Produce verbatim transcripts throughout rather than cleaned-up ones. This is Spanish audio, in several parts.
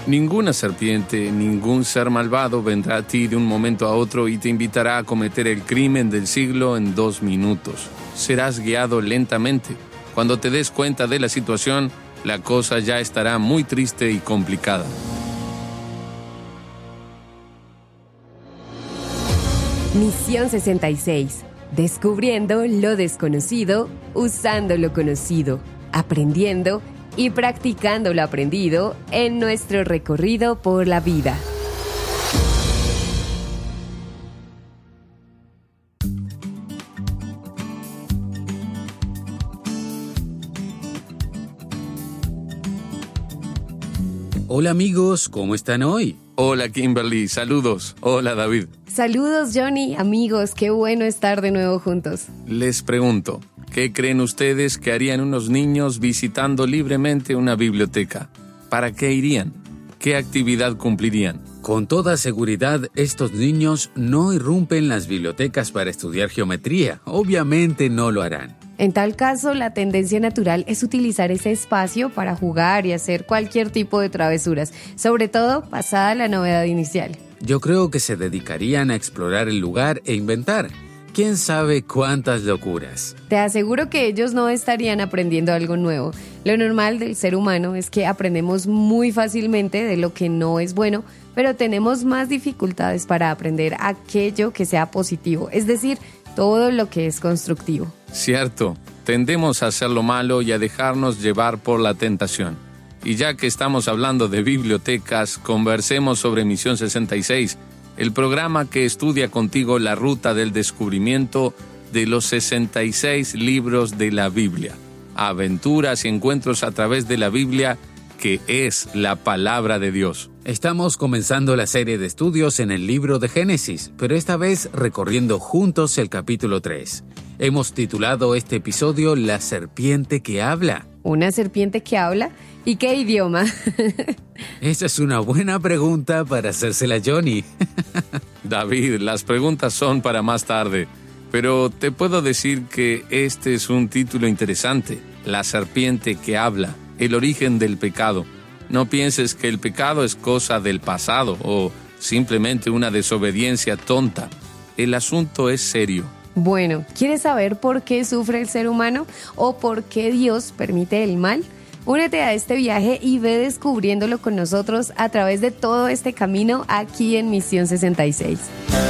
Ninguna serpiente, ningún ser malvado vendrá a ti de un momento a otro y te invitará a cometer el crimen del siglo en dos minutos. Serás guiado lentamente. Cuando te des cuenta de la situación, la cosa ya estará muy triste y complicada. Misión sesenta y seis. Descubriendo lo desconocido, usando lo conocido, aprendiendo y practicando lo aprendido en nuestro recorrido por la vida. Hola amigos, ¿cómo están hoy? Hola Kimberly, saludos. Hola David. Saludos Johnny, amigos, qué bueno estar de nuevo juntos. Les pregunto, ¿qué creen ustedes que harían unos niños visitando libremente una biblioteca? ¿Para qué irían? ¿Qué actividad cumplirían? Con toda seguridad, estos niños no irrumpen las bibliotecas para estudiar geometría. Obviamente no lo harán. En tal caso, la tendencia natural es utilizar ese espacio para jugar y hacer cualquier tipo de travesuras, sobre todo pasada la novedad inicial. Yo creo que se dedicarían a explorar el lugar e inventar. ¿Quién sabe cuántas locuras? Te aseguro que ellos no estarían aprendiendo algo nuevo. Lo normal del ser humano es que aprendemos muy fácilmente de lo que no es bueno, pero tenemos más dificultades para aprender aquello que sea positivo, es decir, todo lo que es constructivo. Cierto, tendemos a hacer lo malo y a dejarnos llevar por la tentación. Y ya que estamos hablando de bibliotecas, conversemos sobre Misión sesenta y seis, el programa que estudia contigo la ruta del descubrimiento de los sesenta y seis libros de la Biblia. Aventuras y encuentros a través de la Biblia, que es la palabra de Dios. Estamos comenzando la serie de estudios en el libro de Génesis, pero esta vez recorriendo juntos el capítulo tres. Hemos titulado este episodio La serpiente que habla. ¿Una serpiente que habla? ¿Y qué idioma? Esa es una buena pregunta para hacérsela a Johnny. David, las preguntas son para más tarde, pero te puedo decir que este es un título interesante. La serpiente que habla, el origen del pecado. No pienses que el pecado es cosa del pasado o simplemente una desobediencia tonta. El asunto es serio. Bueno, ¿quieres saber por qué sufre el ser humano o por qué Dios permite el mal? Únete a este viaje y ve descubriéndolo con nosotros a través de todo este camino aquí en Misión sesenta y seis.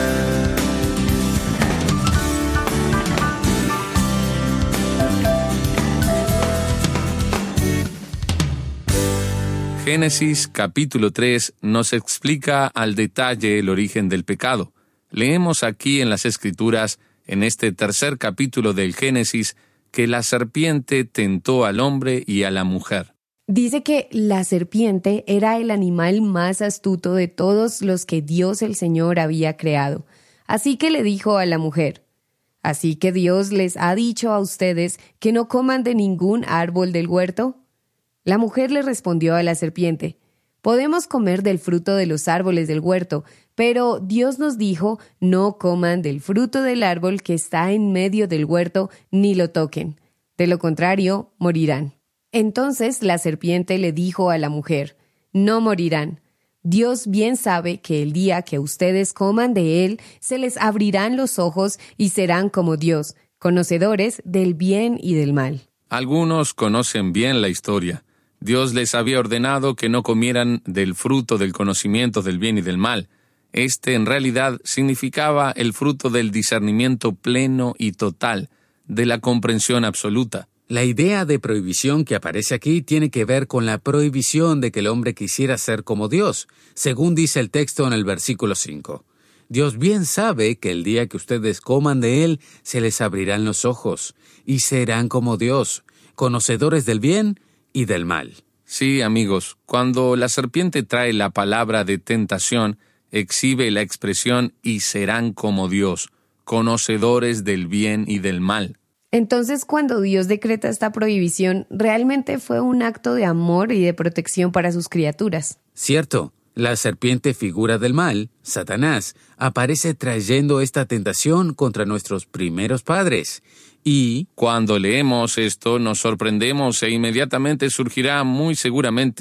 Génesis capítulo tres nos explica al detalle el origen del pecado. Leemos aquí en las Escrituras, en este tercer capítulo del Génesis, que la serpiente tentó al hombre y a la mujer. Dice que la serpiente era el animal más astuto de todos los que Dios el Señor había creado. Así que le dijo a la mujer: ¿así que Dios les ha dicho a ustedes que no coman de ningún árbol del huerto? La mujer le respondió a la serpiente: podemos comer del fruto de los árboles del huerto, pero Dios nos dijo, no coman del fruto del árbol que está en medio del huerto, ni lo toquen. De lo contrario, morirán. Entonces la serpiente le dijo a la mujer: no morirán. Dios bien sabe que el día que ustedes coman de él, se les abrirán los ojos y serán como Dios, conocedores del bien y del mal. Algunos conocen bien la historia. Dios les había ordenado que no comieran del fruto del conocimiento del bien y del mal. Este, en realidad, significaba el fruto del discernimiento pleno y total, de la comprensión absoluta. La idea de prohibición que aparece aquí tiene que ver con la prohibición de que el hombre quisiera ser como Dios, según dice el texto en el versículo cinco. Dios bien sabe que el día que ustedes coman de él, se les abrirán los ojos, y serán como Dios, conocedores del bien y del mal. Sí, amigos, cuando la serpiente trae la palabra de tentación, exhibe la expresión y serán como Dios, conocedores del bien y del mal. Entonces, cuando Dios decreta esta prohibición, realmente fue un acto de amor y de protección para sus criaturas. Cierto, la serpiente figura del mal, Satanás, aparece trayendo esta tentación contra nuestros primeros padres. Y cuando leemos esto, nos sorprendemos e inmediatamente surgirá muy seguramente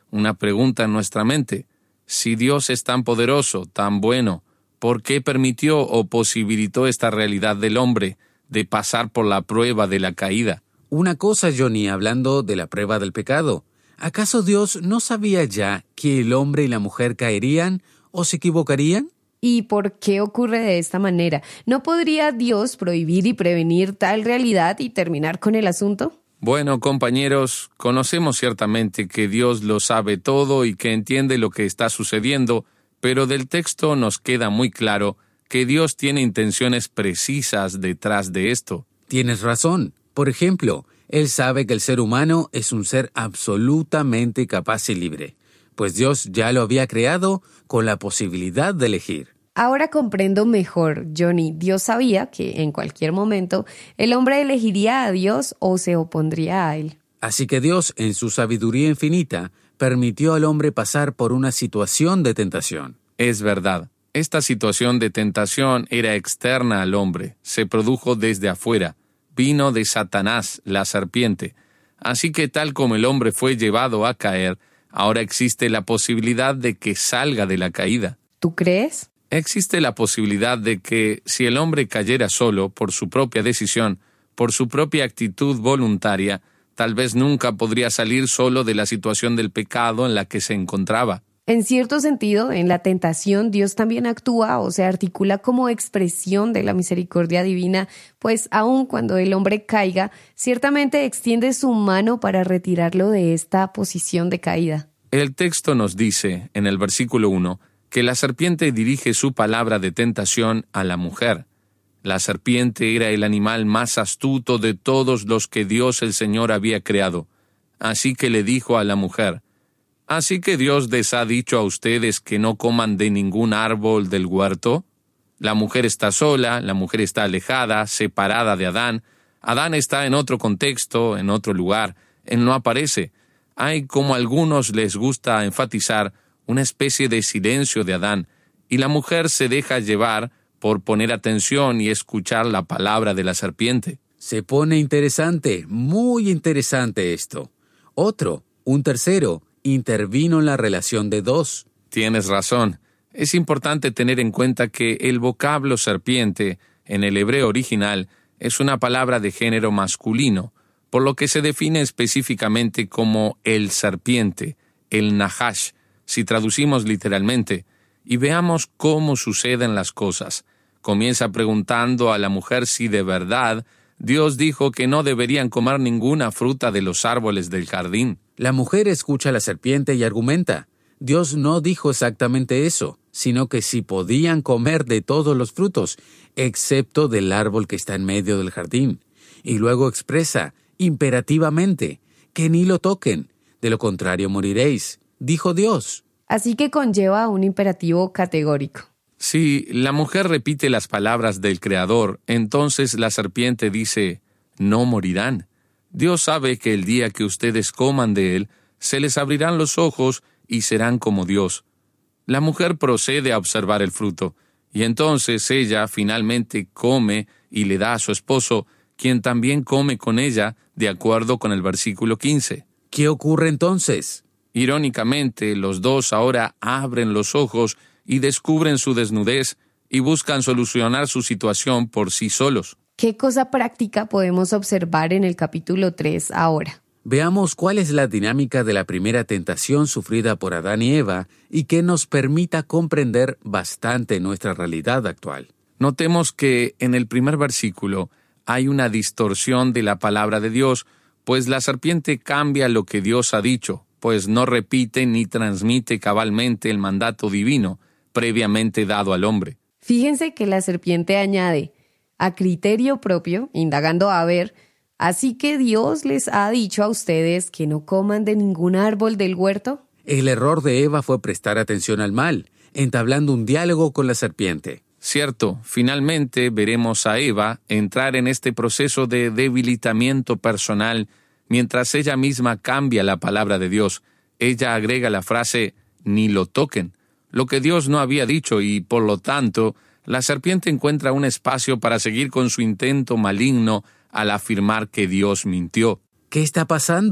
una pregunta en nuestra mente. Si Dios es tan poderoso, tan bueno, ¿por qué permitió o posibilitó esta realidad del hombre de pasar por la prueba de la caída? Una cosa, Johnny, hablando de la prueba del pecado. ¿Acaso Dios no sabía ya que el hombre y la mujer caerían o se equivocarían? ¿Y por qué ocurre de esta manera? ¿No podría Dios prohibir y prevenir tal realidad y terminar con el asunto? Bueno, compañeros, conocemos ciertamente que Dios lo sabe todo y que entiende lo que está sucediendo, pero del texto nos queda muy claro que Dios tiene intenciones precisas detrás de esto. Tienes razón. Por ejemplo, Él sabe que el ser humano es un ser absolutamente capaz y libre, pues Dios ya lo había creado con la posibilidad de elegir. Ahora comprendo mejor, Johnny. Dios sabía que en cualquier momento el hombre elegiría a Dios o se opondría a Él. Así que Dios, en su sabiduría infinita, permitió al hombre pasar por una situación de tentación. Es verdad. Esta situación de tentación era externa al hombre, se produjo desde afuera, vino de Satanás, la serpiente. Así que tal como el hombre fue llevado a caer, ahora existe la posibilidad de que salga de la caída. ¿Tú crees? Existe la posibilidad de que, si el hombre cayera solo, por su propia decisión, por su propia actitud voluntaria, tal vez nunca podría salir solo de la situación del pecado en la que se encontraba. En cierto sentido, en la tentación, Dios también actúa o se articula como expresión de la misericordia divina, pues aun cuando el hombre caiga, ciertamente extiende su mano para retirarlo de esta posición de caída. El texto nos dice, en el versículo uno, que la serpiente dirige su palabra de tentación a la mujer. La serpiente era el animal más astuto de todos los que Dios el Señor había creado. Así que le dijo a la mujer, ¿así que Dios les ha dicho a ustedes que no coman de ningún árbol del huerto? La mujer está sola, la mujer está alejada, separada de Adán. Adán está en otro contexto, en otro lugar. Él no aparece. Hay, como a algunos les gusta enfatizar, una especie de silencio de Adán, y la mujer se deja llevar por poner atención y escuchar la palabra de la serpiente. Se pone interesante, muy interesante esto. Otro, un tercero, intervino en la relación de dos. Tienes razón. Es importante tener en cuenta que el vocablo serpiente, en el hebreo original, es una palabra de género masculino, por lo que se define específicamente como el serpiente, el nahash, si traducimos literalmente, y veamos cómo suceden las cosas. Comienza preguntando a la mujer si de verdad Dios dijo que no deberían comer ninguna fruta de los árboles del jardín. La mujer escucha a la serpiente y argumenta. Dios no dijo exactamente eso, sino que si podían comer de todos los frutos, excepto del árbol que está en medio del jardín. Y luego expresa, imperativamente, que ni lo toquen, de lo contrario moriréis, dijo Dios. Así que conlleva un imperativo categórico. Si la mujer repite las palabras del Creador, entonces la serpiente dice, no morirán. Dios sabe que el día que ustedes coman de él, se les abrirán los ojos y serán como Dios. La mujer procede a observar el fruto, y entonces ella finalmente come y le da a su esposo, quien también come con ella, de acuerdo con el versículo quince. ¿Qué ocurre entonces? Irónicamente, los dos ahora abren los ojos y descubren su desnudez y buscan solucionar su situación por sí solos. ¿Qué cosa práctica podemos observar en el capítulo tres ahora? Veamos cuál es la dinámica de la primera tentación sufrida por Adán y Eva y que nos permita comprender bastante nuestra realidad actual. Notemos que en el primer versículo hay una distorsión de la palabra de Dios, pues la serpiente cambia lo que Dios ha dicho, pues no repite ni transmite cabalmente el mandato divino previamente dado al hombre. Fíjense que la serpiente añade, a criterio propio, indagando a ver, así que Dios les ha dicho a ustedes que no coman de ningún árbol del huerto. El error de Eva fue prestar atención al mal, entablando un diálogo con la serpiente. Cierto, finalmente veremos a Eva entrar en este proceso de debilitamiento personal mientras ella misma cambia la palabra de Dios. Ella agrega la frase, ni lo toquen, lo que Dios no había dicho y, por lo tanto, la serpiente encuentra un espacio para seguir con su intento maligno al afirmar que Dios mintió. ¿Qué está pasando?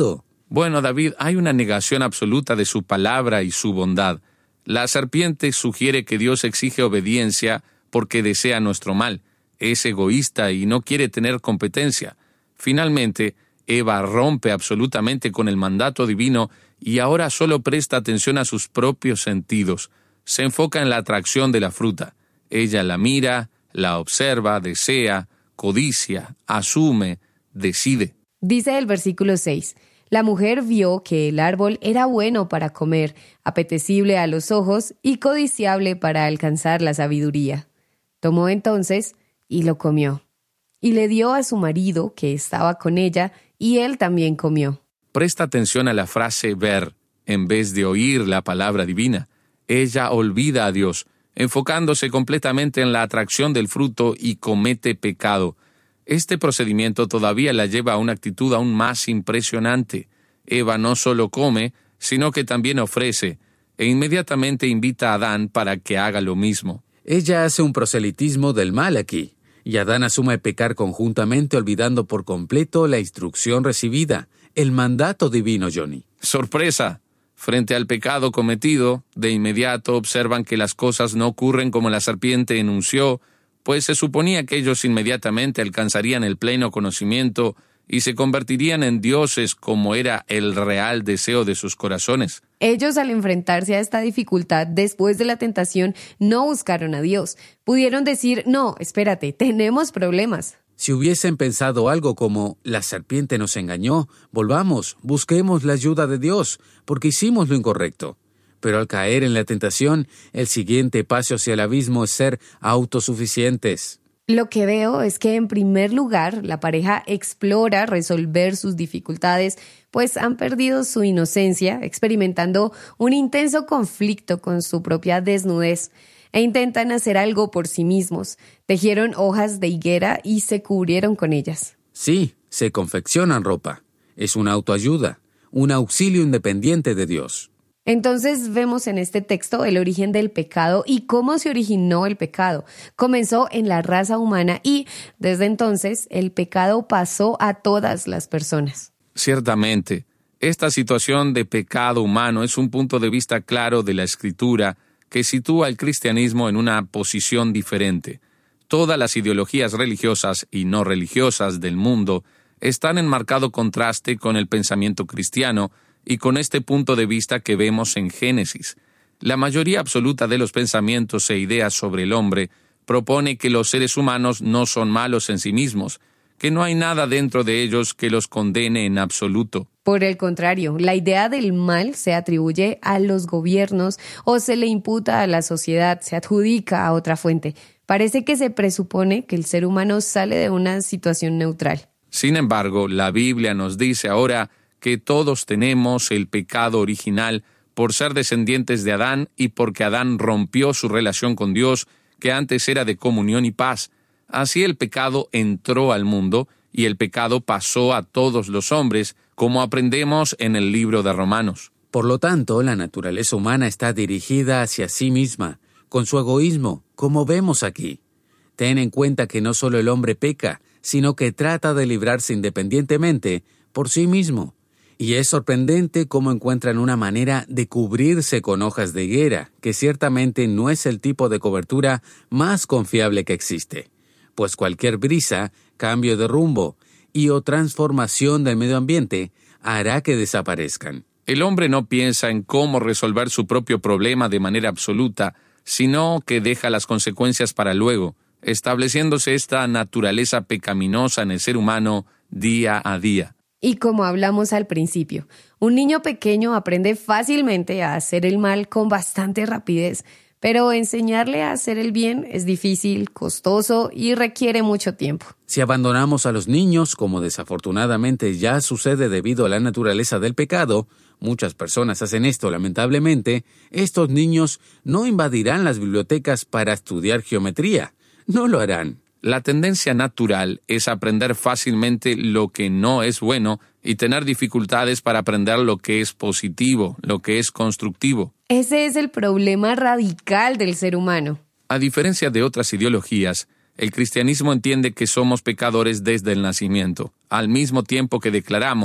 Bueno, David, hay una negación absoluta de su palabra y su bondad. La serpiente sugiere que Dios exige obediencia porque desea nuestro mal. Es egoísta y no quiere tener competencia. Finalmente, Eva rompe absolutamente con el mandato divino y ahora solo presta atención a sus propios sentidos. Se enfoca en la atracción de la fruta. Ella la mira, la observa, desea, codicia, asume, decide. Dice el versículo seis, la mujer vio que el árbol era bueno para comer, apetecible a los ojos y codiciable para alcanzar la sabiduría. Tomó entonces y lo comió. Y le dio a su marido, que estaba con ella, y él también comió. Presta atención a la frase ver, en vez de oír la palabra divina. Ella olvida a Dios, enfocándose completamente en la atracción del fruto y comete pecado. Este procedimiento todavía la lleva a una actitud aún más impresionante. Eva no solo come, sino que también ofrece, e inmediatamente invita a Adán para que haga lo mismo. Ella hace un proselitismo del mal aquí, y Adán asume pecar conjuntamente olvidando por completo la instrucción recibida, el mandato divino, Johnny. ¡Sorpresa! Frente al pecado cometido, de inmediato observan que las cosas no ocurren como la serpiente enunció, pues se suponía que ellos inmediatamente alcanzarían el pleno conocimiento y se convertirían en dioses como era el real deseo de sus corazones. Ellos, al enfrentarse a esta dificultad después de la tentación, no buscaron a Dios. Pudieron decir, no, espérate, tenemos problemas. Si hubiesen pensado algo como, la serpiente nos engañó, volvamos, busquemos la ayuda de Dios, porque hicimos lo incorrecto. Pero al caer en la tentación, el siguiente paso hacia el abismo es ser autosuficientes. Lo que veo es que, en primer lugar, la pareja explora resolver sus dificultades, pues han perdido su inocencia, experimentando un intenso conflicto con su propia desnudez, e intentan hacer algo por sí mismos. Tejieron hojas de higuera y se cubrieron con ellas. Sí, se confeccionan ropa. Es una autoayuda, un auxilio independiente de Dios. Entonces vemos en este texto el origen del pecado y cómo se originó el pecado. Comenzó en la raza humana y, desde entonces, el pecado pasó a todas las personas. Ciertamente, esta situación de pecado humano es un punto de vista claro de la Escritura que sitúa al cristianismo en una posición diferente. Todas las ideologías religiosas y no religiosas del mundo están en marcado contraste con el pensamiento cristiano y con este punto de vista que vemos en Génesis. La mayoría absoluta de los pensamientos e ideas sobre el hombre propone que los seres humanos no son malos en sí mismos, que no hay nada dentro de ellos que los condene en absoluto. Por el contrario, la idea del mal se atribuye a los gobiernos o se le imputa a la sociedad, se adjudica a otra fuente. Parece que se presupone que el ser humano sale de una situación neutral. Sin embargo, la Biblia nos dice ahora que todos tenemos el pecado original por ser descendientes de Adán y porque Adán rompió su relación con Dios, que antes era de comunión y paz. Así el pecado entró al mundo y el pecado pasó a todos los hombres, como aprendemos en el libro de Romanos. Por lo tanto, la naturaleza humana está dirigida hacia sí misma, con su egoísmo, como vemos aquí. Ten en cuenta que no solo el hombre peca, sino que trata de librarse independientemente por sí mismo. Y es sorprendente cómo encuentran una manera de cubrirse con hojas de higuera, que ciertamente no es el tipo de cobertura más confiable que existe, pues cualquier brisa, cambio de rumbo y o transformación del medio ambiente hará que desaparezcan. El hombre no piensa en cómo resolver su propio problema de manera absoluta, sino que deja las consecuencias para luego, estableciéndose esta naturaleza pecaminosa en el ser humano día a día. Y como hablamos al principio, un niño pequeño aprende fácilmente a hacer el mal con bastante rapidez, pero enseñarle a hacer el bien es difícil, costoso y requiere mucho tiempo. Si abandonamos a los niños, como desafortunadamente ya sucede debido a la naturaleza del pecado, muchas personas hacen esto lamentablemente, estos niños no invadirán las bibliotecas para estudiar geometría, no lo harán. La tendencia natural es aprender fácilmente lo que no es bueno y tener dificultades para aprender lo que es positivo, lo que es constructivo. Ese es el problema radical del ser humano. A diferencia de otras ideologías, el cristianismo entiende que somos pecadores desde el nacimiento, al mismo tiempo que declaramos,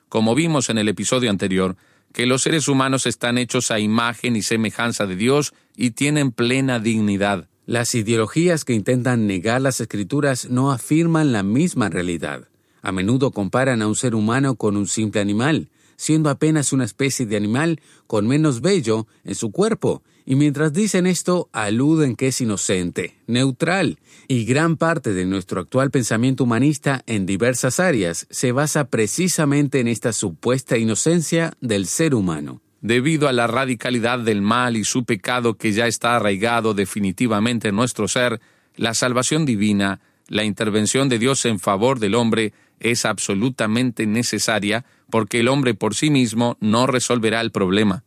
como vimos en el episodio anterior, que los seres humanos están hechos a imagen y semejanza de Dios y tienen plena dignidad. Las ideologías que intentan negar las Escrituras no afirman la misma realidad. A menudo comparan a un ser humano con un simple animal, siendo apenas una especie de animal con menos vello en su cuerpo, y mientras dicen esto, aluden que es inocente, neutral, y gran parte de nuestro actual pensamiento humanista en diversas áreas se basa precisamente en esta supuesta inocencia del ser humano. Debido a la radicalidad del mal y su pecado que ya está arraigado definitivamente en nuestro ser, la salvación divina, la intervención de Dios en favor del hombre, es absolutamente necesaria porque el hombre por sí mismo no resolverá el problema.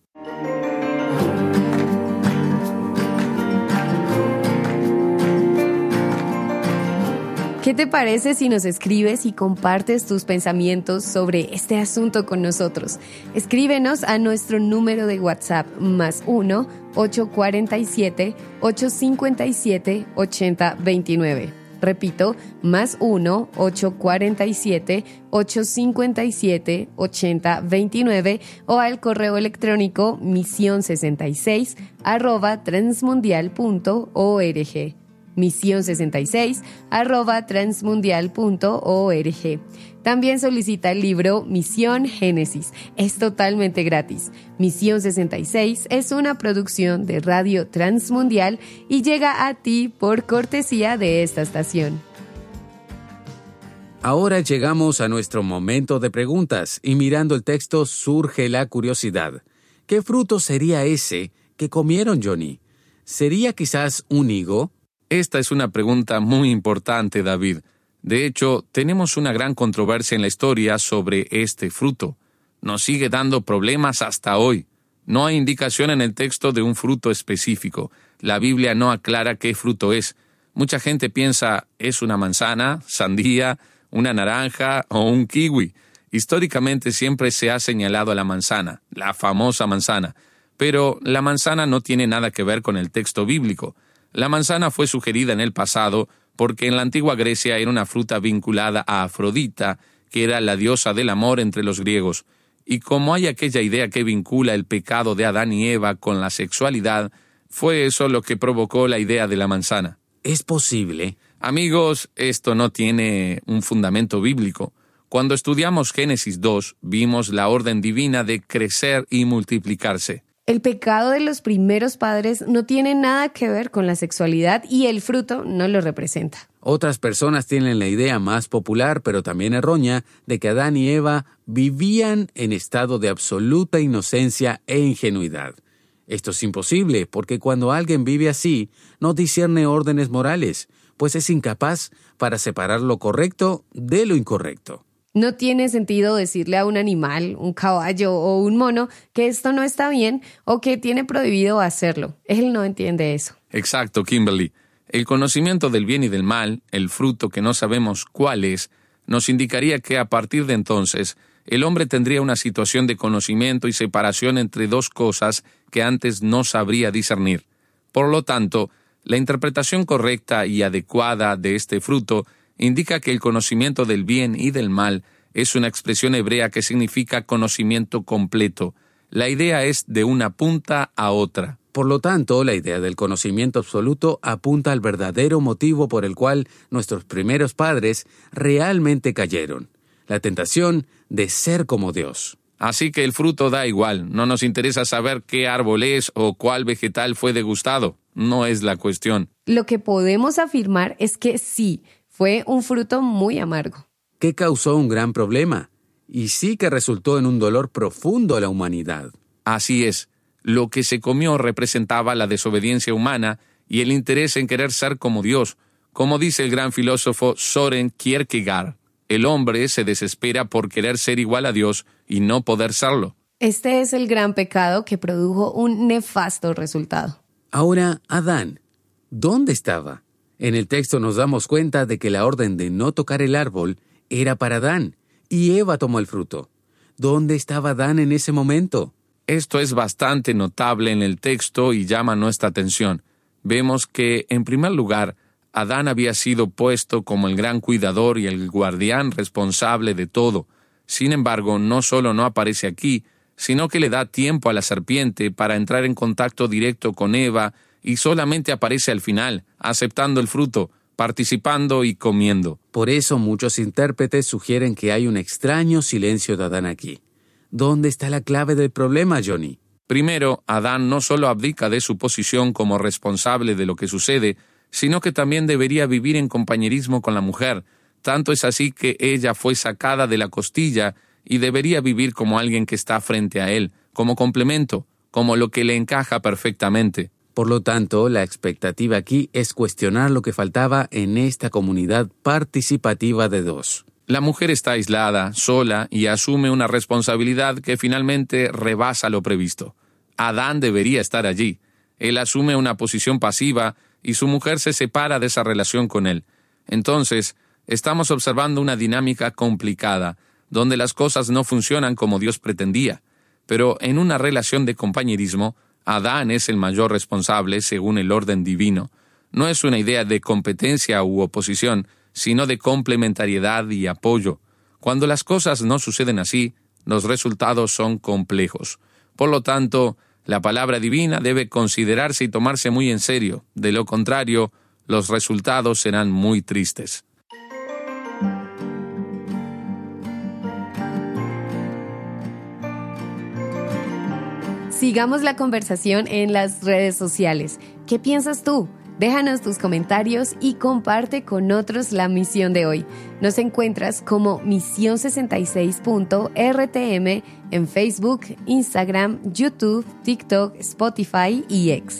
¿Qué te parece si nos escribes y compartes tus pensamientos sobre este asunto con nosotros? Escríbenos a nuestro número de WhatsApp más uno, ocho cuatro siete, ocho cinco siete, ocho cero dos nueve. Repito, más uno, ocho cuatro siete, ocho cinco siete, ocho cero dos nueve o al correo electrónico misión sesenta y seis arroba transmundial punto org. misión sesenta y seis arroba transmundial punto org. También solicita el libro Misión Génesis. Es totalmente gratis. Misión sesenta y seis es una producción de Radio Transmundial y llega a ti por cortesía de esta estación. Ahora llegamos a nuestro momento de preguntas y mirando el texto surge la curiosidad. ¿Qué fruto sería ese que comieron, Johnny? ¿Sería quizás un higo? Esta es una pregunta muy importante, David. De hecho, tenemos una gran controversia en la historia sobre este fruto. Nos sigue dando problemas hasta hoy. No hay indicación en el texto de un fruto específico. La Biblia no aclara qué fruto es. Mucha gente piensa, ¿es una manzana, sandía, una naranja o un kiwi? Históricamente siempre se ha señalado a la manzana, la famosa manzana. Pero la manzana no tiene nada que ver con el texto bíblico. La manzana fue sugerida en el pasado porque en la antigua Grecia era una fruta vinculada a Afrodita, que era la diosa del amor entre los griegos. Y como hay aquella idea que vincula el pecado de Adán y Eva con la sexualidad, fue eso lo que provocó la idea de la manzana. ¿Es posible? Amigos, esto no tiene un fundamento bíblico. Cuando estudiamos Génesis dos, vimos la orden divina de crecer y multiplicarse. El pecado de los primeros padres no tiene nada que ver con la sexualidad y el fruto no lo representa. Otras personas tienen la idea más popular, pero también errónea, de que Adán y Eva vivían en estado de absoluta inocencia e ingenuidad. Esto es imposible, porque cuando alguien vive así, no discierne órdenes morales, pues es incapaz para separar lo correcto de lo incorrecto. No tiene sentido decirle a un animal, un caballo o un mono que esto no está bien o que tiene prohibido hacerlo. Él no entiende eso. Exacto, Kimberly. El conocimiento del bien y del mal, el fruto que no sabemos cuál es, nos indicaría que a partir de entonces el hombre tendría una situación de conocimiento y separación entre dos cosas que antes no sabría discernir. Por lo tanto, la interpretación correcta y adecuada de este fruto indica que el conocimiento del bien y del mal es una expresión hebrea que significa conocimiento completo. La idea es de una punta a otra. Por lo tanto, la idea del conocimiento absoluto apunta al verdadero motivo por el cual nuestros primeros padres realmente cayeron: la tentación de ser como Dios. Así que el fruto da igual. No nos interesa saber qué árbol es o cuál vegetal fue degustado. No es la cuestión. Lo que podemos afirmar es que sí, fue un fruto muy amargo. Que causó un gran problema, y sí que resultó en un dolor profundo a la humanidad. Así es. Lo que se comió representaba la desobediencia humana y el interés en querer ser como Dios. Como dice el gran filósofo Søren Kierkegaard, el hombre se desespera por querer ser igual a Dios y no poder serlo. Este es el gran pecado que produjo un nefasto resultado. Ahora, Adán, ¿dónde estaba? En el texto nos damos cuenta de que la orden de no tocar el árbol era para Adán, y Eva tomó el fruto. ¿Dónde estaba Adán en ese momento? Esto es bastante notable en el texto y llama nuestra atención. Vemos que, en primer lugar, Adán había sido puesto como el gran cuidador y el guardián responsable de todo. Sin embargo, no solo no aparece aquí, sino que le da tiempo a la serpiente para entrar en contacto directo con Eva y solamente aparece al final, aceptando el fruto, participando y comiendo. Por eso muchos intérpretes sugieren que hay un extraño silencio de Adán aquí. ¿Dónde está la clave del problema, Johnny? Primero, Adán no solo abdica de su posición como responsable de lo que sucede, sino que también debería vivir en compañerismo con la mujer. Tanto es así que ella fue sacada de la costilla y debería vivir como alguien que está frente a él, como complemento, como lo que le encaja perfectamente. Por lo tanto, la expectativa aquí es cuestionar lo que faltaba en esta comunidad participativa de dos. La mujer está aislada, sola, y asume una responsabilidad que finalmente rebasa lo previsto. Adán debería estar allí. Él asume una posición pasiva y su mujer se separa de esa relación con él. Entonces, estamos observando una dinámica complicada, donde las cosas no funcionan como Dios pretendía. Pero en una relación de compañerismo, Adán es el mayor responsable según el orden divino. No es una idea de competencia u oposición, sino de complementariedad y apoyo. Cuando las cosas no suceden así, los resultados son complejos. Por lo tanto, la palabra divina debe considerarse y tomarse muy en serio. De lo contrario, los resultados serán muy tristes. Sigamos la conversación en las redes sociales. ¿Qué piensas tú? Déjanos tus comentarios y comparte con otros la misión de hoy. Nos encuentras como misión sesenta y seis punto R T M en Facebook, Instagram, YouTube, TikTok, Spotify y X.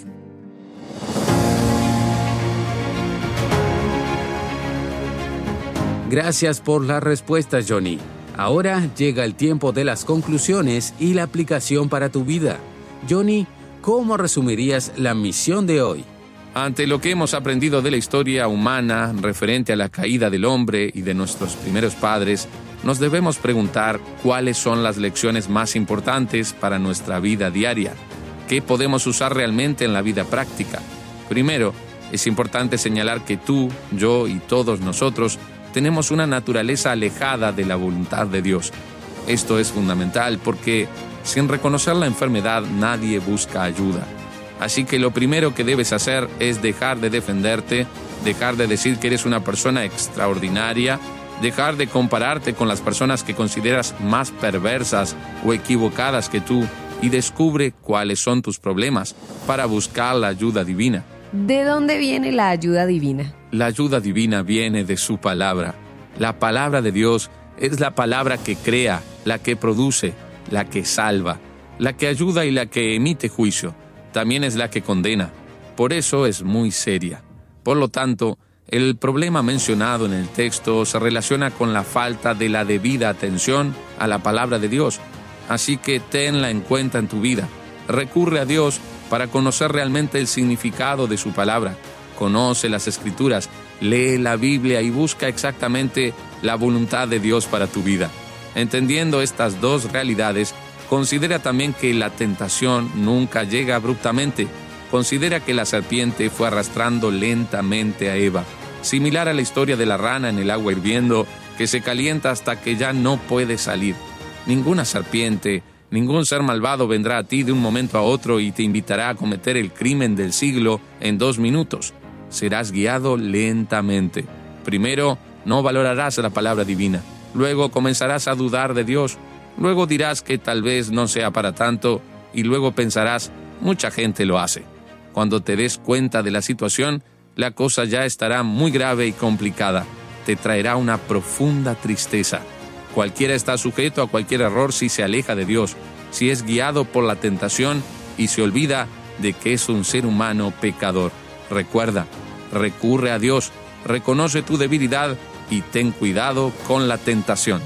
Gracias por las respuestas, Johnny. Ahora llega el tiempo de las conclusiones y la aplicación para tu vida. Johnny, ¿cómo resumirías la misión de hoy? Ante lo que hemos aprendido de la historia humana referente a la caída del hombre y de nuestros primeros padres, nos debemos preguntar cuáles son las lecciones más importantes para nuestra vida diaria. ¿Qué podemos usar realmente en la vida práctica? Primero, es importante señalar que tú, yo y todos nosotros tenemos una naturaleza alejada de la voluntad de Dios. Esto es fundamental porque sin reconocer la enfermedad nadie busca ayuda. Así que lo primero que debes hacer es dejar de defenderte, dejar de decir que eres una persona extraordinaria, dejar de compararte con las personas que consideras más perversas o equivocadas que tú y descubre cuáles son tus problemas para buscar la ayuda divina. ¿De dónde viene la ayuda divina? La ayuda divina viene de su palabra. La palabra de Dios es la palabra que crea, la que produce, la que salva, la que ayuda y la que emite juicio. También es la que condena. Por eso es muy seria. Por lo tanto, el problema mencionado en el texto se relaciona con la falta de la debida atención a la palabra de Dios. Así que tenla en cuenta en tu vida. Recurre a Dios para conocer realmente el significado de su palabra. Conoce las Escrituras, lee la Biblia y busca exactamente la voluntad de Dios para tu vida. Entendiendo estas dos realidades, considera también que la tentación nunca llega abruptamente. Considera que la serpiente fue arrastrando lentamente a Eva, similar a la historia de la rana en el agua hirviendo que se calienta hasta que ya no puede salir. Ninguna serpiente, ningún ser malvado vendrá a ti de un momento a otro y te invitará a cometer el crimen del siglo en dos minutos. Serás guiado lentamente. Primero, no valorarás la palabra divina. Luego comenzarás a dudar de Dios. Luego dirás que tal vez no sea para tanto y luego pensarás, mucha gente lo hace. Cuando te des cuenta de la situación, la cosa ya estará muy grave y complicada. Te traerá una profunda tristeza. Cualquiera está sujeto a cualquier error si se aleja de Dios, si es guiado por la tentación y se olvida de que es un ser humano pecador. Recuerda, recurre a Dios, reconoce tu debilidad y ten cuidado con la tentación.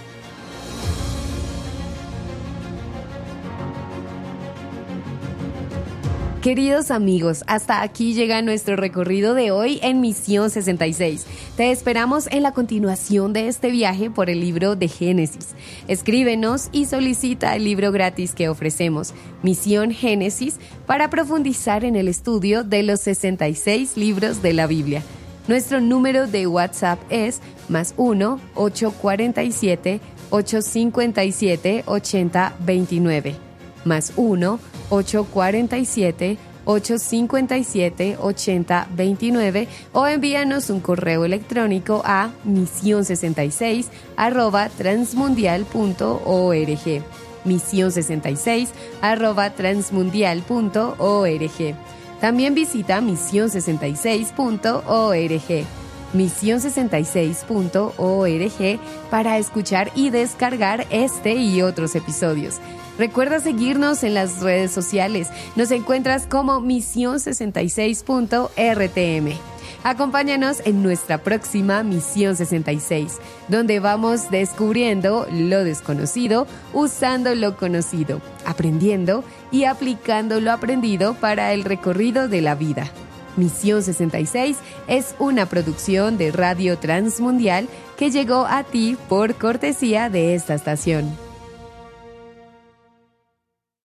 Queridos amigos, hasta aquí llega nuestro recorrido de hoy en Misión sesenta y seis. Te esperamos en la continuación de este viaje por el libro de Génesis. Escríbenos y solicita el libro gratis que ofrecemos, Misión Génesis, para profundizar en el estudio de los sesenta y seis libros de la Biblia. Nuestro número de WhatsApp es más uno ocho cuatro siete ocho cinco siete, ocho cero dos nueve, más uno, ocho cuatro siete, ocho cinco siete, ocho cero dos nueve, o envíanos un correo electrónico a misión sesenta y seis arroba transmundial punto org. misión sesenta y seis arroba transmundial punto org. También visita misión sesenta y seis punto org. misión sesenta y seis punto org para escuchar y descargar este y otros episodios. Recuerda seguirnos en las redes sociales. Nos encuentras como misión sesenta y seis punto r t m. Acompáñanos en nuestra próxima Misión sesenta y seis, donde vamos descubriendo lo desconocido, usando lo conocido, aprendiendo y aplicando lo aprendido para el recorrido de la vida. Misión sesenta y seis es una producción de Radio Transmundial que llegó a ti por cortesía de esta estación.